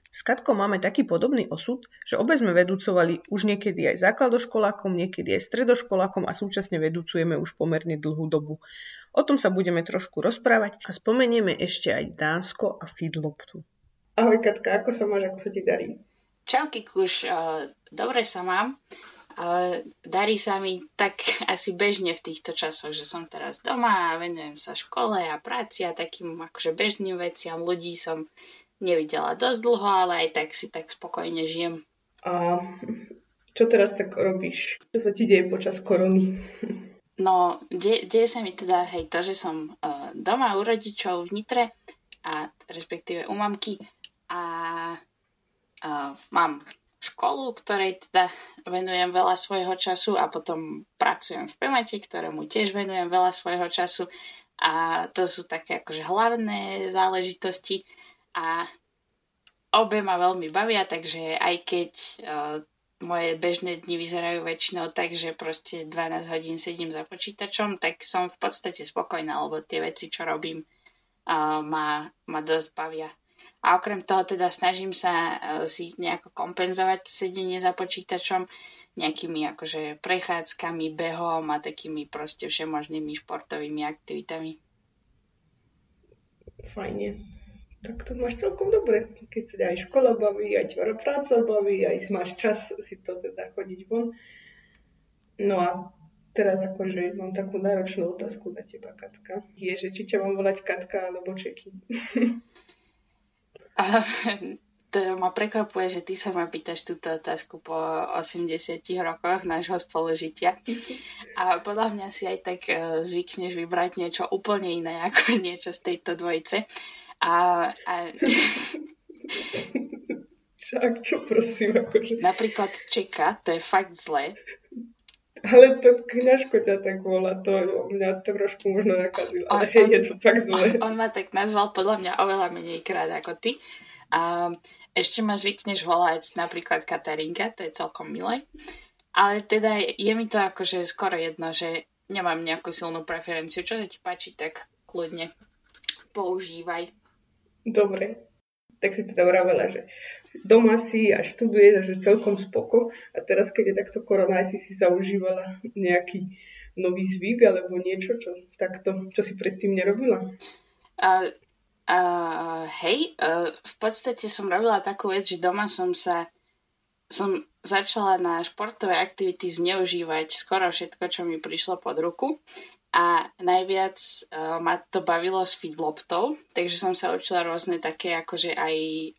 S Katkou máme taký podobný osud, že obe sme vedúcovali už niekedy aj základoškolákom, niekedy aj stredoškolákom a súčasne vedúcujeme už pomerne dlhú dobu. O tom sa budeme trošku rozprávať a spomenieme ešte aj Dánsko a feedloptu. Ahoj Katka, ako sa máš, ako sa ti darí? Čau Kikuš, dobre sa mám. Darí sa mi tak asi bežne v týchto časoch, že som teraz doma a venujem sa škole a práci a takým akože bežným veciam. Ľudí som nevidela dosť dlho, ale aj tak si tak spokojne žijem. A čo teraz tak robíš? Čo sa ti deje počas korony? No, deje sa mi teda to, že som doma u rodičov v Nitre, a respektíve u mamky a mám školu, ktorej teda venujem veľa svojho času a potom pracujem v Pemate, ktorému tiež venujem veľa svojho času a to sú také akože hlavné záležitosti a obe ma veľmi bavia, takže aj keď moje bežné dni vyzerajú väčšinou tak, že proste 12 hodín sedím za počítačom, tak som v podstate spokojná, lebo tie veci, čo robím, ma dosť bavia. A okrem toho teda snažím sa si nejako kompenzovať sedenie za počítačom nejakými akože prechádzkami, behom a takými proste všemožnými športovými aktivitami. Fajne. Tak to máš celkom dobre, keď sa aj škola baví, aj tvoja práca baví, aj máš čas si to teda chodiť von. No a teraz akože mám takú náročnú otázku na teba, Katka. Je, že či ťa mám volať Katka alebo Čeky? To ma prekvapuje, že ty sa ma pýtaš túto otázku po 80 rokoch nášho spolužitia. A podľa mňa si aj tak zvykneš vybrať niečo úplne iné ako niečo z tejto dvojice. Však čo prosím, akože. Napríklad Čeka, to je fakt zlé. Ale to kňažko ťa tak volá, to mňa trošku možno nakazilo, ale je to fakt zlé. On ma tak nazval podľa mňa oveľa menej krát ako ty. A ešte ma zvykneš volať napríklad Katarinka, to je celkom milé. Ale teda je mi to akože skoro jedno, že nemám nejakú silnú preferenciu. Čo sa ti páči, tak kľudne používaj. Dobre, tak si teda vravela, že doma si a študuješ, že celkom spoko a teraz, keď je takto korona, si zaužívala nejaký nový zvyk alebo niečo, čo si predtým nerobila? V podstate som robila takú vec, že doma som začala na športové aktivity zneužívať skoro všetko, čo mi prišlo pod ruku. A najviac ma to bavilo s feedloptou, takže som sa učila rôzne také akože aj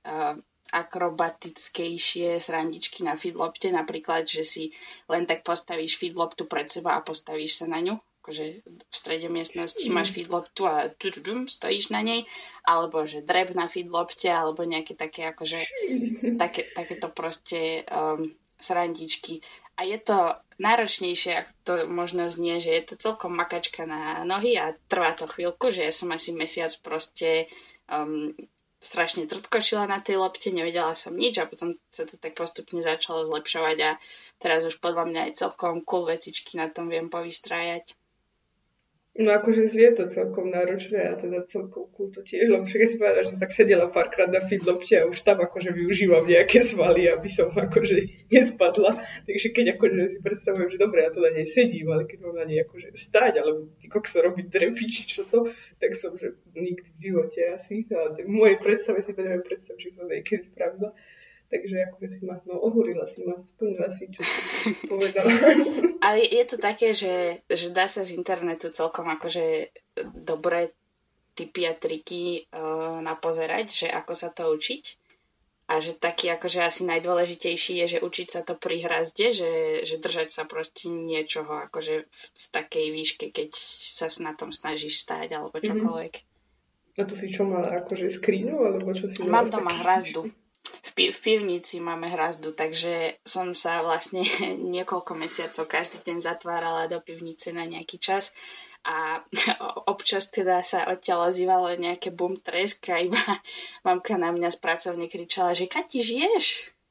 akrobatickejšie srandičky na feedlopte, napríklad, že si len tak postavíš feedloptu pred seba a postavíš sa na ňu, akože v strede miestnosti máš feedloptu a stojíš na nej, alebo že dreb na feedlopte, alebo nejaké také akože takéto proste srandičky. A je to náročnejšie, ako to možno znie, že je to celkom makačka na nohy a trvá to chvíľku, že ja som asi mesiac proste strašne trtkošila na tej lopte, nevedela som nič a potom sa to tak postupne začalo zlepšovať a teraz už podľa mňa aj celkom cool vecičky na tom viem povystrájať. No akože znie to celkom náročné a teda celkom cool to tiež, lebo však si povedala, že tak sedela párkrát na feedlopte a už tam akože využívam nejaké svaly, aby som akože nespadla. Takže keď akože si predstavujem, že dobre, ja tu na nej sedím, ale keď mám na nej akože stáť, alebo ty kokso robiť drepy, či čo to, tak som, že nikdy v živote asi. A v mojej predstave si to neviem predstaviť, že som niekedy spravila. Takže akože si ma, ohúrila si ma, splnila si, čo si povedala. Ale je to také, že dá sa z internetu celkom akože dobré tipy a triky napozerať, že ako sa to učiť. A že taký akože asi najdôležitejší je, že učiť sa to pri hrazde, že držať sa proste niečoho akože v takej výške, keď sa na tom snažíš stáť alebo čokoľvek. A to si čo mala, akože skriňu, alebo čo si Mám mala? doma hrazdu. V pivnici máme hrazdu, takže som sa vlastne niekoľko mesiacov každý deň zatvárala do pivnice na nejaký čas a občas teda sa odtiaľ ozývalo nejaké bum, tresk a iba mamka na mňa z pracovne kričala, že Kati, žiješ?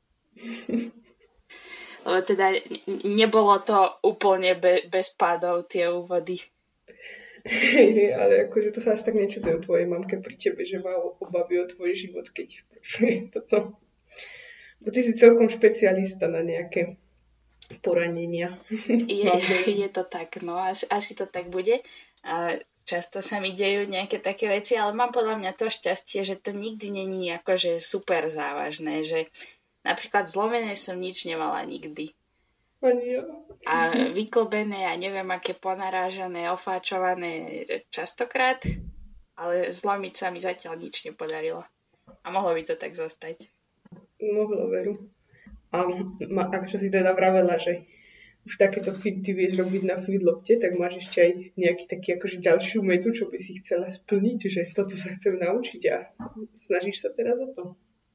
Lebo teda nebolo to úplne bez pádov tie úvody. Ale akože to sa až tak nečudujem tvojej mamke pri tebe, že má obavy o tvoj život, keď je toto. Bo ty si celkom špecialista na nejaké poranenia. Je to tak, no asi to tak bude. A často sa mi dejú nejaké také veci, ale mám podľa mňa to šťastie, že to nikdy není akože super závažné, že napríklad zlomené som nič nemala nikdy. Ani ja. A vyklbené a neviem aké ponarážané, ofáčované častokrát, ale zlomiť sa mi zatiaľ nič nepodarilo. A mohlo by to tak zostať. Mohlo, veru. A ak čo si teda vravela, že už takéto finty vieš robiť na feedlopte, tak máš ešte aj nejaký taký akože ďalšiu metu, čo by si chcela splniť, že toto sa chcem naučiť a snažíš sa teraz o to?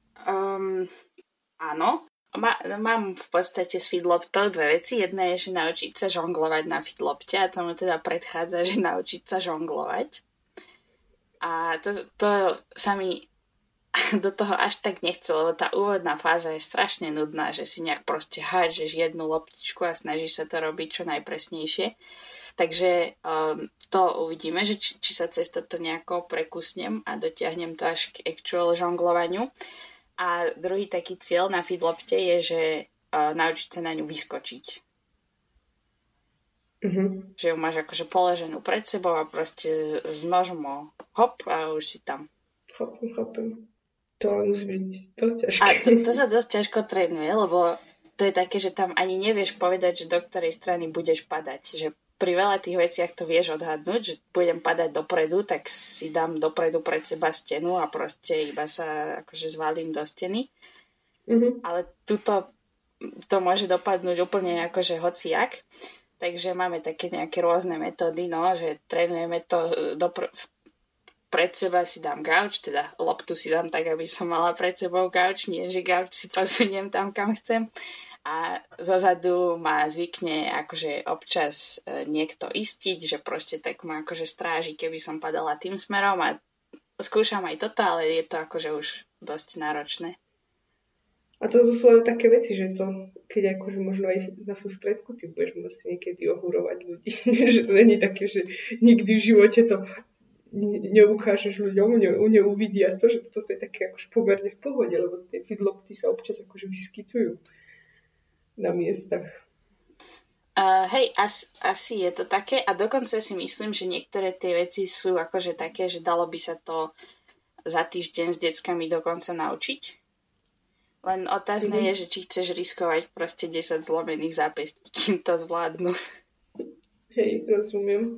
Áno. Mám v podstate s feedloptou dve veci. Jedna je, že naučiť sa žonglovať na feedlopte a tomu teda predchádza, že naučiť sa žonglovať. A to sa mi do toho až tak nechce, lebo tá úvodná fáza je strašne nudná, že si nejak proste hádžeš jednu loptičku a snažíš sa to robiť čo najpresnejšie. Takže to uvidíme, že či sa cez toto nejako prekusnem a dotiahnem to až k actual žonglovaniu. A druhý taký cieľ na feedlopte je, že naučiť sa na ňu vyskočiť. Že ju máš akože položenú pred sebou a proste s nožom hop a už si tam. Chápem. To musí byť dosť ťažké. A to sa dosť ťažko trénuje, lebo to je také, že tam ani nevieš povedať, že do ktorej strany budeš padať. Že pri veľa tých veciach to vieš odhadnúť, že budem padať dopredu, tak si dám dopredu pred seba stenu a proste iba sa akože zvalím do steny. Ale tuto to môže dopadnúť úplne akože hociak. Takže máme také nejaké rôzne metódy, no, že trénujeme to pred seba si dám gauč, teda loptu si dám tak, aby som mala pred sebou gauč, nie že gauč si posuniem tam, kam chcem. A zozadu ma zvykne akože občas niekto istiť, že proste tak ma akože stráži, keby som padala tým smerom a skúšam aj toto, ale je to akože už dosť náročné. A to sú ale také veci, že to, keď akože možno aj na sústredku ty budeš môcť niekedy ohúrovať ľudí, že to není také, že nikdy v živote to neukážeš ľuďom, neuvidia to, že toto je také akože pomerne v pohode, lebo tie feedlopty sa občas akože vyskytujú na miestach. Hej, asi je to také a dokonca si myslím, že niektoré tie veci sú akože také, že dalo by sa to za týždeň s deckami dokonca naučiť. Len otázne je, že či chceš riskovať proste 10 zlomených zápestí, kým to zvládnu. Hej, rozumiem.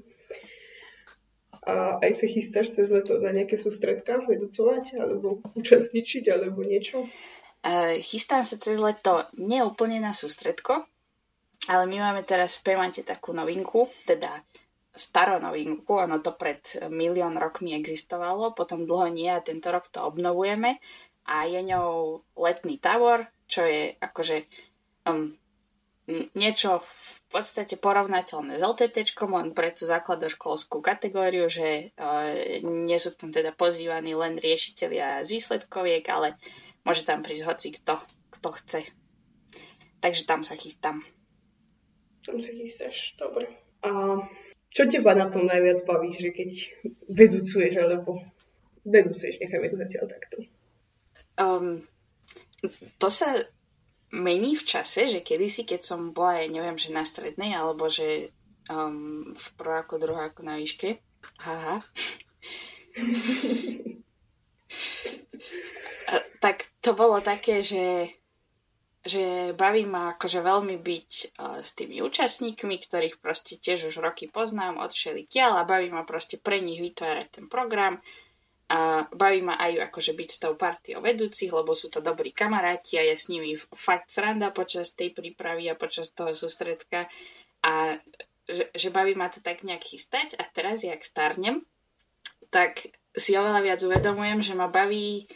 A aj sa chystáš cez leto na nejaké sústredká vedúcovať, alebo účastničiť, alebo niečo? Chystám sa cez leto neúplne na sústredko, ale my máme teraz v Pemate takú novinku, teda starú novinku, ono to pred 1 000 000 rokmi existovalo, potom dlho nie a tento rok to obnovujeme a je ňou letný tábor, čo je akože niečo v podstate porovnateľné s LTT-čkom, len pre tú základoškolskú kategóriu, že nie sú tam teda pozývaní len riešitelia z výsledkoviek, ale môže tam prísť hoci kto chce. Takže tam sa chystám. Tam sa chystáš, dobre. A čo teba na tom najviac baví, že keď vedúcuješ, alebo vedúcuješ, nechajme to zatiaľ takto? To sa mení v čase, že kedysi, keď som bola, neviem, že na strednej, alebo že v prváku, druháku na výške. Haha. Tak to bolo také, že baví ma akože veľmi byť s tými účastníkmi, ktorých proste tiež už roky poznám od všelikiaľ a baví ma proste pre nich vytvárať ten program. A baví ma aj akože byť s tou partiou vedúcich, lebo sú to dobrí kamaráti a je s nimi fakt sranda počas tej prípravy a počas toho sústredka a že baví ma to tak nejak chystať a teraz, jak starnem, tak si oveľa viac uvedomujem, že ma baví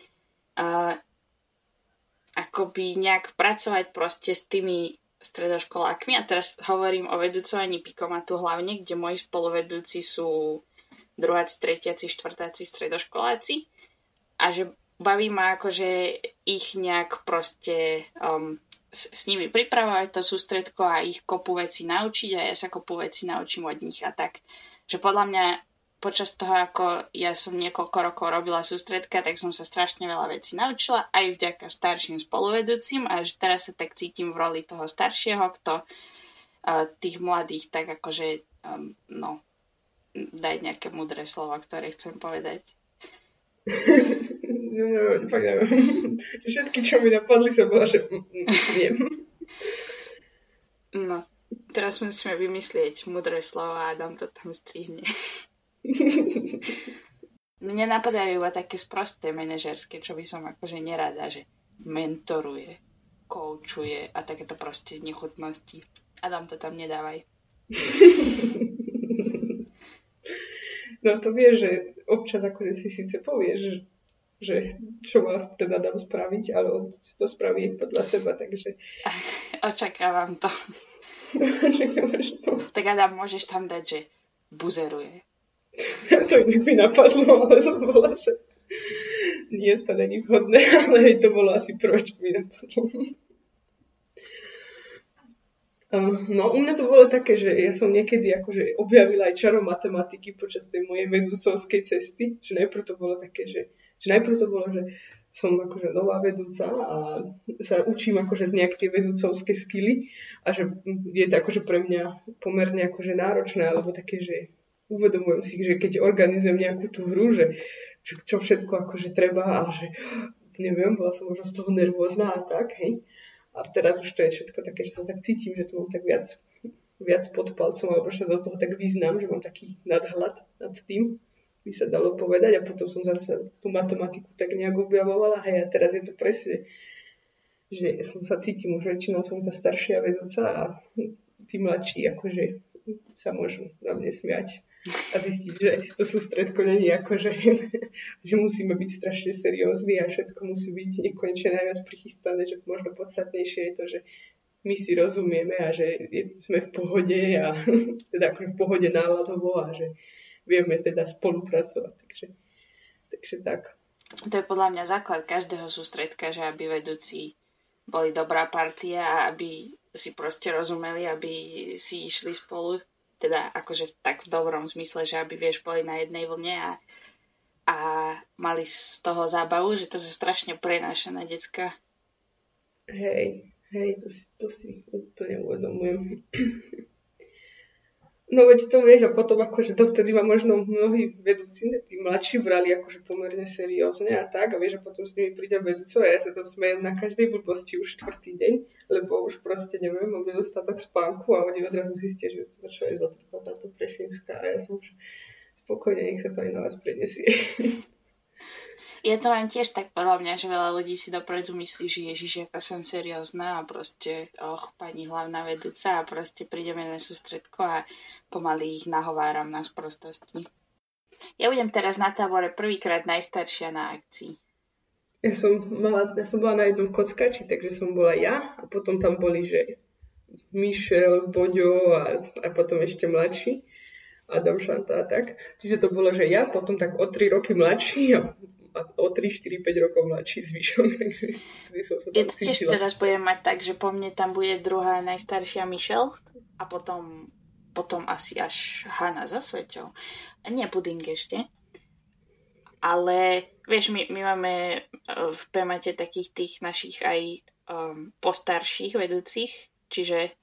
akoby nejak pracovať proste s tými stredoškolákmi a teraz hovorím o vedúcovaní Pikomatu hlavne, kde moji spoluvedúci sú druháci, tretiaci, štvrtáci, stredoškoláci a že baví ma akože ich nejak proste s nimi pripravovať to sústredko a ich kopu veci naučiť a ja sa kopu veci naučím od nich a tak. Že podľa mňa počas toho, ako ja som niekoľko rokov robila sústredka, tak som sa strašne veľa vecí naučila, aj vďaka starším spoluvedúcim, a že teraz sa tak cítim v roli toho staršieho, kto tých mladých tak akože daj nejaké múdre slova, ktoré chcem povedať. Fakt neviem. Všetky, čo mi napadli, som bola, že viem. No, teraz musíme vymyslieť múdre slova a Adam to tam strihne. Mne napadajú iba také sprosté manažerské, čo by som akože nerada, že mentoruje, koučuje a takéto proste nechutnosti. Adam to tam nedávaj. No to vieš, že občas akože si síce povieš, že čo má teda dám spraviť, ale on to spraví podľa seba, takže... Očakávam to. Tak Adam, môžeš tam dať, že buzeruje. To inak mi napadlo, ale to bola, že nie, to není vhodné, ale to bolo asi proč mi napadlo. No, u mňa to bolo také, že ja som niekedy akože objavila aj čaro matematiky počas tej mojej vedúcovskej cesty, že najprv to bolo také, že som akože nová vedúca a sa učím akože nejak tie vedúcovské skily a že je to akože pre mňa pomerne akože náročné, alebo také, že uvedomujem si, že keď organizujem nejakú tú hru, že čo všetko akože treba a že neviem, bola som možno z toho nervózna a tak, hej. A teraz už to je všetko také, že sa tak cítim, že to mám tak viac pod palcom, alebo že sa do toho tak vyznám, že mám taký nadhľad nad tým, by sa dalo povedať. A potom som zase tú matematiku tak nejak objavovala. Hej, a teraz je to presne, že som sa cítim, už väčšinou som tá staršia vedúca a tí mladší akože sa môžu na mne smiať a zistiť, že to sústredko není akože, že musíme byť strašne seriózni a všetko musí byť nekonečne najviac prichystané, že možno podstatnejšie je to, že my si rozumieme a že sme v pohode a teda akože v pohode náladovo a že vieme teda spolupracovať. Takže tak. To je podľa mňa základ každého sústredka, že aby vedúci boli dobrá partia a aby si proste rozumeli, aby si išli spolu, teda akože tak v dobrom zmysle, že aby boli na jednej vlne a mali z toho zábavu, že to sa strašne prenáša na decka. Hej, to si úplne uvedomujem. No veď to vieš, a potom akože to vtedy ma možno mnohí vedúci, tí mladší brali akože pomerne seriózne a tak, a vieš, a potom s nimi príde vedúcov a ja sa tam smejem na každej blbosti už 4. deň, lebo už proste neviem, mám nedostatok spánku a oni odrazu zistia, že to čo je za táto Prešvinská a ja som už spokojne, nech sa to aj na vás prenesie. Ja to mám tiež tak podľa mňa, že veľa ľudí si dopredu myslí, že Ježiš, aká som seriózna a proste, pani hlavná vedúca a proste prídeme na sústredko a pomaly ich nahováram na sprostosti. Ja budem teraz na tábore prvýkrát najstaršia na akcii. Ja som bola na jednom kockači, takže som bola ja a potom tam boli, že Mišel, Boďo a potom ešte mladší, Adam, Šanta a tak. Čiže to bolo, že ja, potom tak o 3 roky mladší a o 3, 4, 5 rokov mladší zvyšok. Ja to tiež teraz budem mať tak, že po mne tam bude druhá najstaršia Michelle a potom asi až Hanna so Sveťou. Nie puding ešte. Ale vieš, my máme v PMATE takých tých našich aj postarších vedúcich, čiže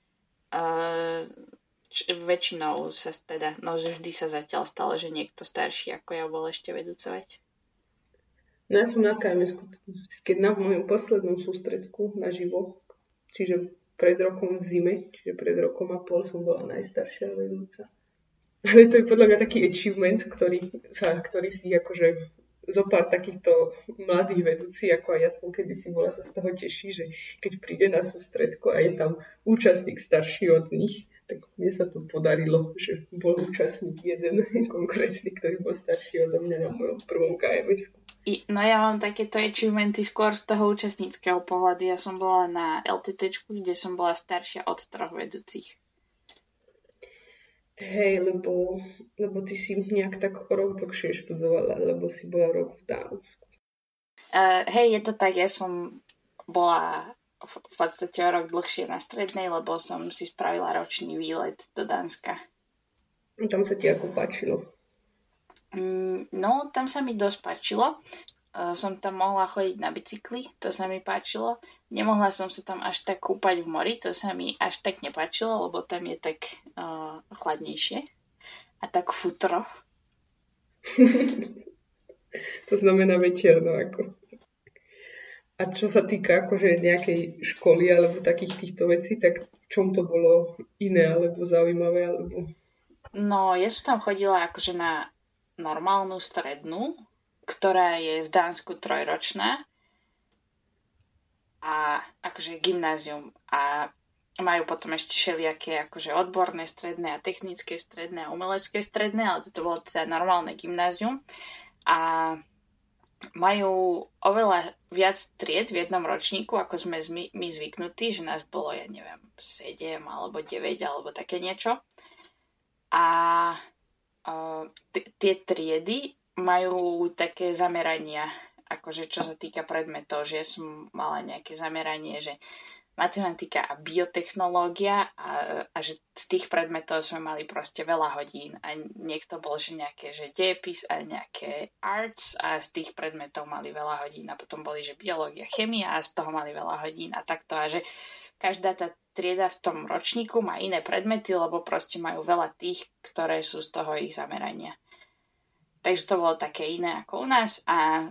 väčšinou sa teda, no vždy sa zatiaľ stalo, že niekto starší ako ja bol ešte vedúcovať. No ja som na KMS, keď na mojom poslednom sústredku naživo, čiže pred rokom v zime, čiže pred rokom a pol som bola najstaršia vedúca. Ale to je podľa mňa taký achievement, ktorý si akože zopár takýchto mladých vedúci, ako aj ja som kedysi bola, sa z toho teší, že keď príde na sústredko a je tam účastník starší od nich, tak mne sa to podarilo, že bol účastník jeden konkrétny, ktorý bol starší odo mňa na mojom prvom KMS-ku. No ja mám takéto achievementy skôr z toho účastníckeho pohľadu. Ja som bola na LTTčku, kde som bola staršia od 3 vedúcich. Hej, lebo ty si nejak tak o rok dlhšie študovala, lebo si bola rok v Dánsku. Hej, je to tak, ja som bola v podstate o rok dlhšie na strednej, lebo som si spravila ročný výlet do Dánska. Tam sa ti ako páčilo? No, tam sa mi dosť páčilo. Som tam mohla chodiť na bicykli, to sa mi páčilo. Nemohla som sa tam až tak kúpať v mori, to sa mi až tak nepáčilo, lebo tam je tak chladnejšie a tak futro. To znamená večerno ako. A čo sa týka akože nejakej školy alebo takých týchto vecí, tak v čom to bolo iné alebo zaujímavé? Alebo... No, ja som tam chodila akože na normálnu strednú, ktorá je v Dánsku 3-ročná a akože gymnázium a majú potom ešte všelijaké akože odborné stredné a technické stredné a umelecké stredné, ale toto bolo teda normálne gymnázium a majú oveľa viac tried v jednom ročníku, ako sme my zvyknutí, že nás bolo, ja neviem, 7 alebo 9 alebo také niečo. A tie triedy majú také zamerania, akože čo sa týka predmetov, že som mala nejaké zameranie, že matematika a biotechnológia a že z tých predmetov sme mali proste veľa hodín a niekto bol, že nejaké, že dejepis a nejaké arts a z tých predmetov mali veľa hodín a potom boli, že biológia, chémia a z toho mali veľa hodín a takto a že každá tá trieda v tom ročníku má iné predmety, lebo proste majú veľa tých, ktoré sú z toho ich zamerania. Takže to bolo také iné ako u nás a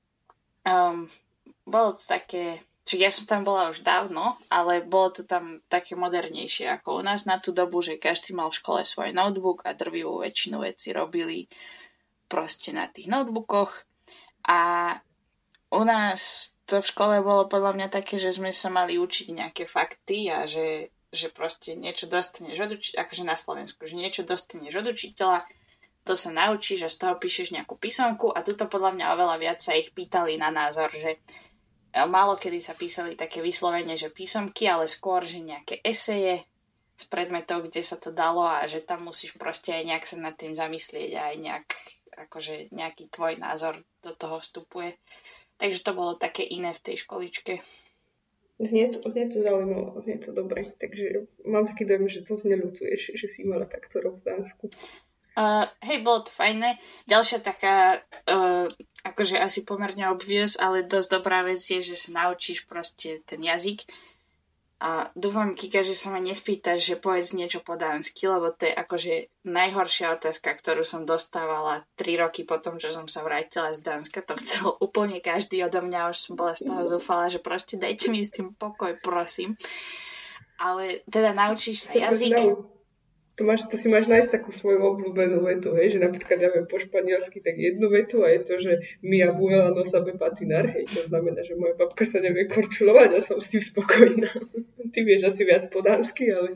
bolo to také... Čiže ja som tam bola už dávno, ale bolo to tam také modernejšie ako u nás na tú dobu, že každý mal v škole svoj notebook a drvivú väčšinu vecí robili proste na tých notebookoch. A u nás to v škole bolo podľa mňa také, že sme sa mali učiť nejaké fakty a že proste niečo dostaneš od učiteľa, akože na Slovensku, že niečo dostaneš od učiteľa, to sa naučíš a z toho píšeš nejakú písomku a tuto podľa mňa oveľa viac sa ich pýtali na názor, že málo kedy sa písali také vyslovene, že písomky, ale skôr, že nejaké eseje z predmetov, kde sa to dalo a že tam musíš proste aj nejak sa nad tým zamyslieť a aj nejak, akože nejaký tvoj názor do toho vstupuje. Takže to bolo také iné v tej školičke. Znie to zaujímavé, znie to dobre. Takže mám taký dojem, že to neľutuješ, že si mala takto rok v Dánsku. Hej, bolo to fajné. Ďalšia taká, akože asi pomerne obvious, ale dosť dobrá vec je, že sa naučíš proste ten jazyk. A dúfam, Kika, že sa ma nespýtaš, že povedz niečo po dánsky, lebo to je akože najhoršia otázka, ktorú som dostávala 3 roky potom, čo som sa vrátila z Dánska. To chcel úplne každý odo mňa, už som bola z toho zúfala, že proste dajte mi s tým pokoj, prosím. Ale teda naučíš sa jazyk. To si máš nájsť takú svoju obľúbenú vetu, hej, že napríklad ja viem po španielsky tak jednu vetu a je to, že mi abuela no sabe patinar, hej, to znamená, že moja babka sa nevie korčulovať a som s tým spokojná. Ty vieš asi viac po dánsky, ale...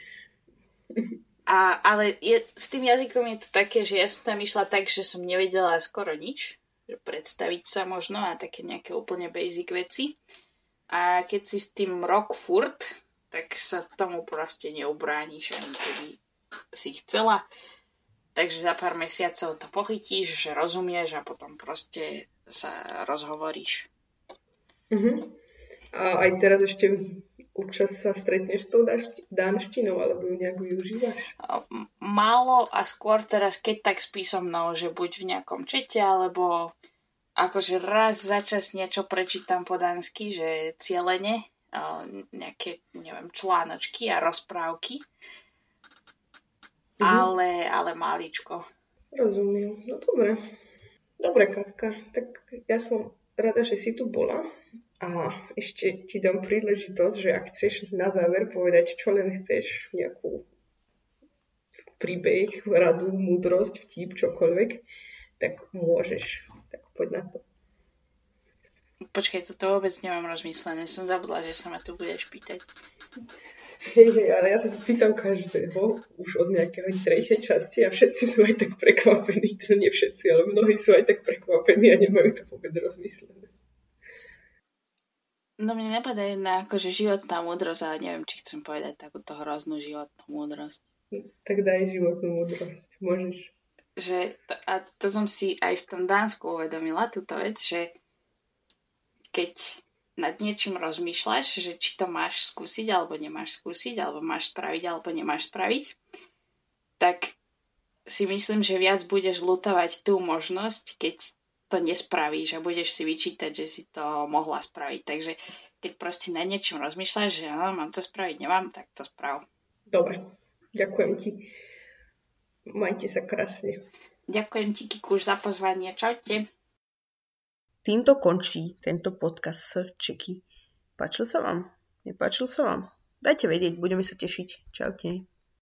Ale s tým jazykom je to také, že ja som tam išla tak, že som nevedela skoro nič, že predstaviť sa možno a také nejaké úplne basic veci. A keď si s tým rok furt, tak sa tomu proste neubrániš ani keby si chcela. Takže za pár mesiacov to pochytíš, že rozumieš a potom proste sa rozhovoríš. Uh-huh. A aj teraz ešte občas sa stretneš s tou dánštinou, alebo ju nejak využívaš? Málo a skôr teraz keď tak s písomnou, že buď v nejakom čete, alebo akože raz za čas niečo prečítam po dánsky, že cielene, nejaké, neviem, článočky a rozprávky. Ale máličko. Rozumiem. No dobre. Dobre, Katka. Tak ja som rada, že si tu bola. A ešte ti dám príležitosť, že ak chceš na záver povedať, čo len chceš, nejakú príbeh, radu, múdrosť, vtip, čokoľvek, tak môžeš. Tak poď na to. Počkaj, toto vôbec nemám rozmyslené. Som zabudla, že sa ma tu budeš pýtať. Hej, ale ja sa tu pýtam každého, už od nejakého tretej časti a všetci sú aj tak prekvapení, teda nie všetci, ale mnohí sú aj tak prekvapení a nemajú to vôbec rozmyslené. No mne napadá jedna akože životná múdrosť, ale neviem, či chcem povedať takúto hroznú životnú múdrosť. Tak daj životnú múdrosť, môžeš. A to som si aj v tom Dánsku uvedomila, túto vec, že keď nad niečím rozmýšľaš, že či to máš skúsiť, alebo nemáš skúsiť, alebo máš spraviť, alebo nemáš spraviť, tak si myslím, že viac budeš ľutovať tú možnosť, keď to nespravíš a budeš si vyčítať, že si to mohla spraviť. Takže keď proste na niečom rozmýšľaš, že mám to spraviť, nemám, tak to sprav. Dobre, ďakujem ti. Majte sa krásne. Ďakujem ti, Kikuš, za pozvanie. Čaute. Týmto končí tento podcast s Čeky. Páčil sa vám? Nepáčil sa vám? Dajte vedieť, budeme sa tešiť. Čaute.